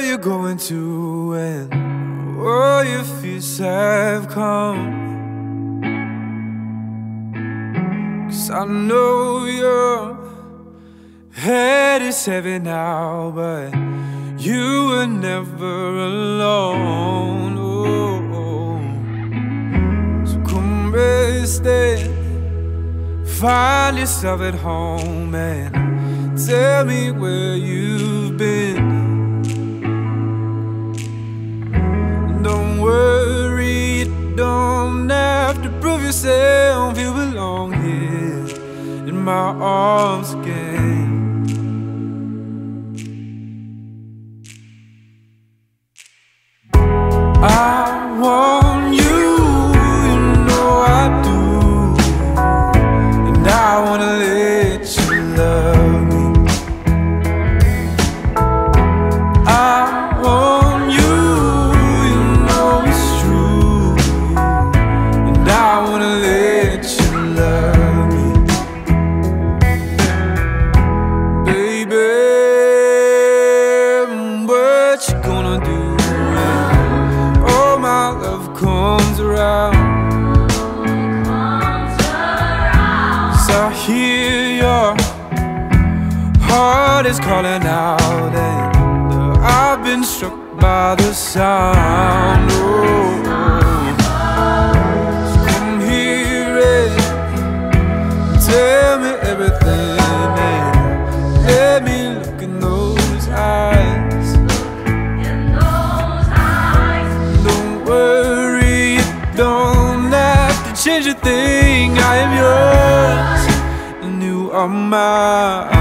you going to and all your fears have come. 'Cause I know your head is heavy now, but you were never alone. Oh. So come rest and find yourself at home and tell me where you've been. Don't worry, you don't have to prove yourself. You belong here in my arms again. I want you, you know I do, and I wanna let you love me. I want you, you know it's true, and I wanna let you love me. Baby, what you gonna do? Comes around. 'Cause I hear your heart is calling out, and I've been struck by the sound. Oh, so come here and tell me everything, and let me look in those eyes. Don't have to change a thing. I am yours and you are mine.